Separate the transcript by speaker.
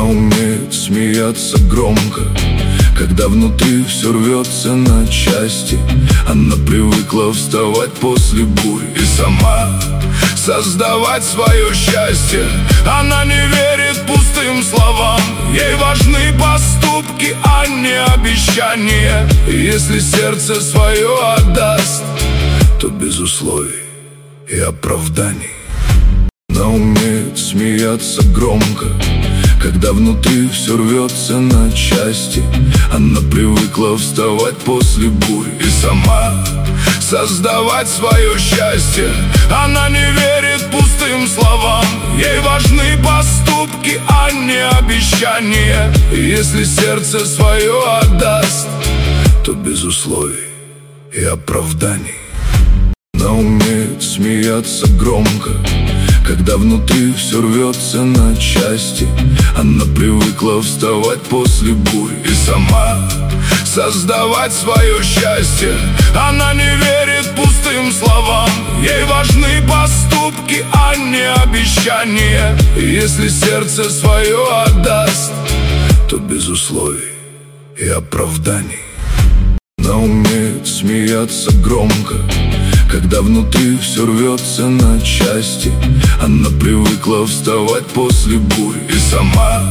Speaker 1: умеет смеяться громко, когда внутри все рвется на части. Она привыкла вставать после бурь и сама создавать свое счастье. Она не верит пустым словам, ей важны поступки, а не обещания. Если сердце свое отдаст, то без условий и оправданий. Она умеет смеяться громко, когда внутри все рвется на части. Она привыкла вставать после бурь и сама создавать свое счастье. Она не верит пустым словам, ей важны поступки, а не обещания. Если сердце свое отдаст, то без условий и оправданий. Она умеет смеяться громко, когда внутри все рвется на части. Она привыкла вставать после бурь и сама создавать свое счастье. Она не верит пустым словам, ей важны поступки, а не обещания. Если сердце свое отдаст, то без условий и оправданий. Она умеет смеяться громко, когда внутри все рвется на части. Она привыкла вставать после бурь и сама